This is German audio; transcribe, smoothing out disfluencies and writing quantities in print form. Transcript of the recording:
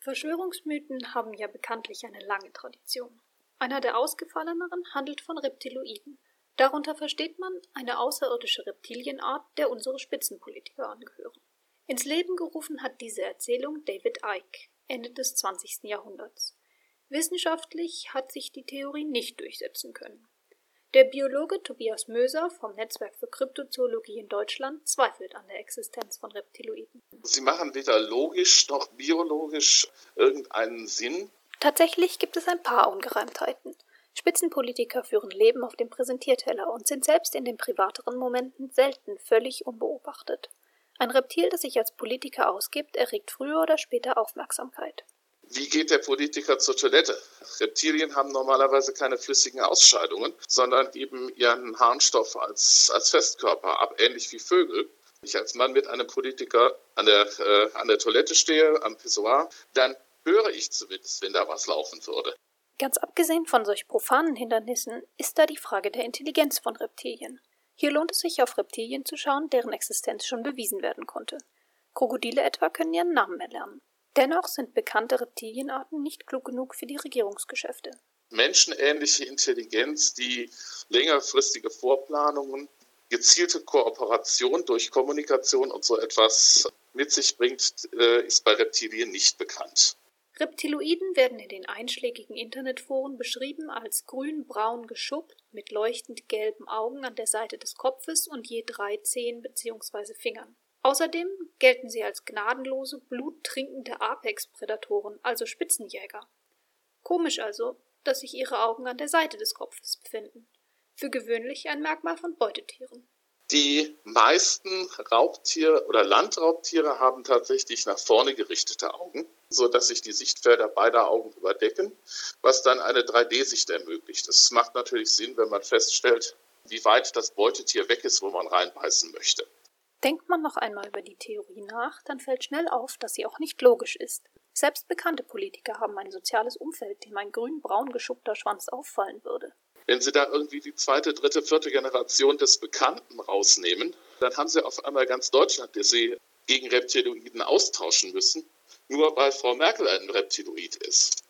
Verschwörungsmythen haben ja bekanntlich eine lange Tradition. Einer der ausgefalleneren handelt von Reptiloiden. Darunter versteht man eine außerirdische Reptilienart, der unsere Spitzenpolitiker angehören. Ins Leben gerufen hat diese Erzählung David Icke, Ende des 20. Jahrhunderts. Wissenschaftlich hat sich die Theorie nicht durchsetzen können. Der Biologe Tobias Moeser vom Netzwerk für Kryptozoologie in Deutschland zweifelt an der Existenz von Reptiloiden. Sie machen weder logisch noch biologisch irgendeinen Sinn. Tatsächlich gibt es ein paar Ungereimtheiten. Spitzenpolitiker führen Leben auf dem Präsentierteller und sind selbst in den privateren Momenten selten völlig unbeobachtet. Ein Reptil, das sich als Politiker ausgibt, erregt früher oder später Aufmerksamkeit. Wie geht der Politiker zur Toilette? Reptilien haben normalerweise keine flüssigen Ausscheidungen, sondern geben ihren Harnstoff als Festkörper ab, ähnlich wie Vögel. Wenn ich als Mann mit einem Politiker an der Toilette stehe, am Pissoir, dann höre ich zumindest, wenn da was laufen würde. Ganz abgesehen von solch profanen Hindernissen ist da die Frage der Intelligenz von Reptilien. Hier lohnt es sich, auf Reptilien zu schauen, deren Existenz schon bewiesen werden konnte. Krokodile etwa können ihren Namen erlernen. Dennoch sind bekannte Reptilienarten nicht klug genug für die Regierungsgeschäfte. Menschenähnliche Intelligenz, die längerfristige Vorplanungen, gezielte Kooperation durch Kommunikation und so etwas mit sich bringt, ist bei Reptilien nicht bekannt. Reptiloiden werden in den einschlägigen Internetforen beschrieben als grün-braun geschuppt mit leuchtend gelben Augen an der Seite des Kopfes und je 3 Zehen bzw. Fingern. Außerdem gelten sie als gnadenlose, bluttrinkende Apex-Prädatoren, also Spitzenjäger. Komisch also, dass sich ihre Augen an der Seite des Kopfes befinden. Für gewöhnlich ein Merkmal von Beutetieren. Die meisten Raubtiere oder Landraubtiere haben tatsächlich nach vorne gerichtete Augen, sodass sich die Sichtfelder beider Augen überdecken, was dann eine 3D-Sicht ermöglicht. Das macht natürlich Sinn, wenn man feststellt, wie weit das Beutetier weg ist, wo man reinbeißen möchte. Denkt man noch einmal über die Theorie nach, dann fällt schnell auf, dass sie auch nicht logisch ist. Selbst bekannte Politiker haben ein soziales Umfeld, dem ein grün-braun geschuppter Schwanz auffallen würde. Wenn Sie da irgendwie die 2., 3., 4. Generation des Bekannten rausnehmen, dann haben Sie auf einmal ganz Deutschland, das Sie gegen Reptiloiden austauschen müssen, nur weil Frau Merkel ein Reptiloid ist.